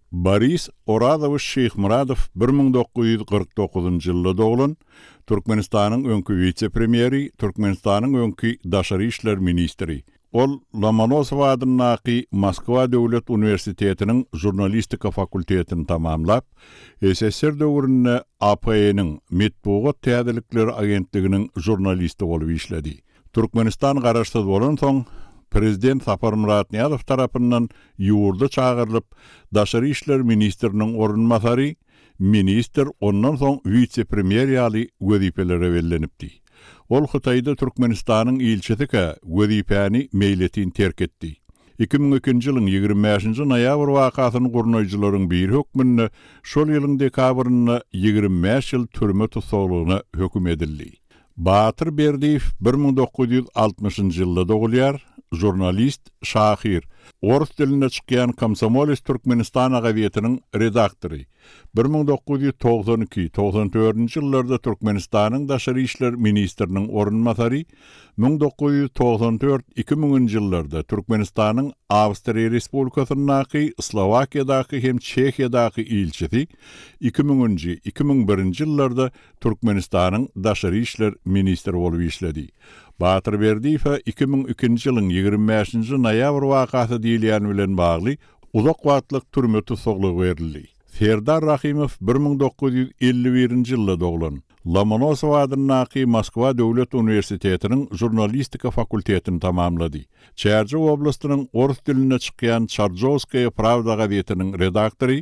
Boris Oradovich Sheikh-Muradov 1949 ýylda doğulan Türkmenistanyň öňkü vice-premieri, Türkmenistanyň öňkü daşary işler ministri. Ol Lomonosov adyny Moskwa Döwlet Universitetiniň jurnalistika fakultetini tamamlap, SSR döwründe APNiň Medpugat täzelikleri agentliginiň jurnalisti bolup işledi. Türkmenistan garaşsyz bolan soň Prezident Sapar Murat Niyazov tarapyndan ýurda çağırılıp, daşary işler ministriniň orunmasary, minister ondan soň vice-premier ýaly wezipelere bellenipdi. Ol Hytaýda Türkmenistanyň ilçesike wezipäni meýletin terk etdi. 2002 ýylyň 25-nji noýabr wakasyny gurnaýjylaryň bir hökmünde şol ýylyň dekabryny 25 ýyl türme tutsagyna höküm edildi. Batyr Berdiýew 1960-njy ýylda dogulýar, jurnalist, şahir, orus dilinde çykýan Komsomolis Türkmenistan gazetiniň redaktory. 1992-94 ýyllarda Türkmenistanyň daşary işler ministriniň orunmasary, 1994-2000 ýyllarda Türkmenistanyň Awstriýa Respublikasynyň Slowakiýadaky hem Çekiýadaky ilçisi, 2000-2001 ýyllarda Türkmenistanyň daşary işler ministri bolup işledi. Batyr Berdiýew 2002 ýylyň 25-nji noýabr wakasy diýilýän bilen bagly uzak wagtlyk türme tutsagylygy berildi. Serdar Rahimov 1951-nji ýylda doğulan. Lomonosov adyny Moskwa Döwlet Universitetiniň jurnalistika fakultetini tamamlady. Çerji oblastynyň orus diline çykýan Çarjowskaya Pravda gazetiniň redaktory,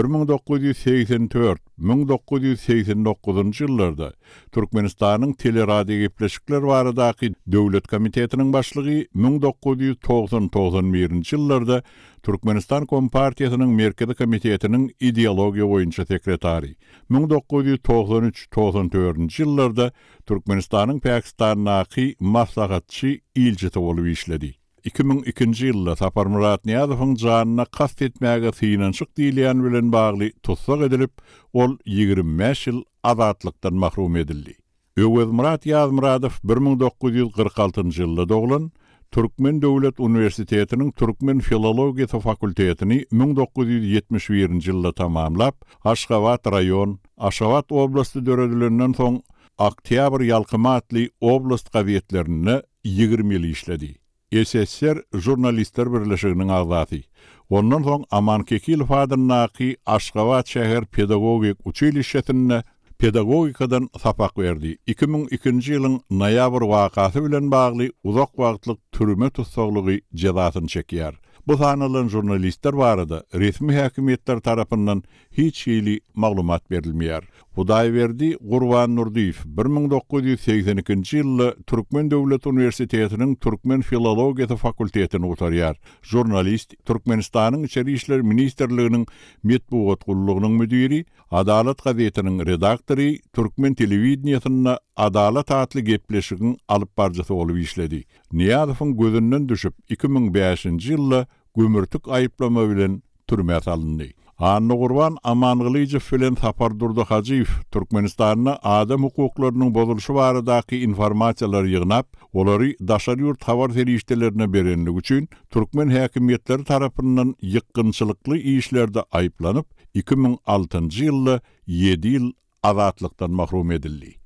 1984-1989 ýyllarda Türkmenistanyň teleradio gepleşikler baradaky döwlet komitetiniň başlygy, 1990-91 ýyllarda Türkmenistan Kompartiýasynyň merkezi komitetiniň ideologiýa boýunça sekretary, 1993-94 ýyllarda Türkmenistanyň Pakistanyň maslahatçy ilçesi bolup işledi. 2002 ýylda Sapar Murat Niyazowyň janyna kast etmäge synançyk diýilýän bilen bagly tutsak edilip, ol 25 ýyl azatlykdan mahrum edildi. Öwes Murat Ýazmuradow 1946 ýylda doğulan, Türkmen Döwlet Universitetiniň Türkmen Filologiýa fakultetini 1971 ýylda tamamlap, Aşgabat raýon, Aşgabat oblasty döredilenden soň Oktyabr ýalkyma atly oblast gazetlerini 20 ýyl işledi. SSR Jurnalistler Birleşiginiň agzasy. Ondan soň Aman Kekilow adyny Aşgabat şäher pedagogik uçylişetine pedagogikadan sapak berdi. 2002 ýylyň noýabr wakasy bilen bagly uzak wagtlyk türme tutsaglygy jazasyny çekýär. Bu sanalan jurnalistler barada resmi häkimetler tarapyndan hiç ýyly maglumat berilmeýär. Hudaýberdi Gurban Nurdiýew 1982 ýylda Türkmen Döwlet Universitetiniň Türkmen Filologiýa fakultetini oturýar. Jurnalist, Türkmenistanyň içeri işler ministrliginiň medpugat gullugynyň müdiri, Adalat gazetiniň redaktory, Türkmen telewiziýasyna Adalat adly gepleşigiň alyp barjysy bolup işledi. Niyazowyň gözünden düşüp 2005-nji ýylda gömürtük aýyplama bilen türme salyndy. Anny Gurban Amangylyjew bilen Sapar Durdahajiýew Türkmenistanyň adam hukuklarynyň bozuluşy baradaky informasiýalar ýygnap, olary daşary ýurt habar ferişdelerine berenligi üçin Türkmen häkimetleri tarapyndan ýykgynçylykly işlerde aýyplanyp 2006 ýylda 7 ýyl azatlykdan mahrum edildi.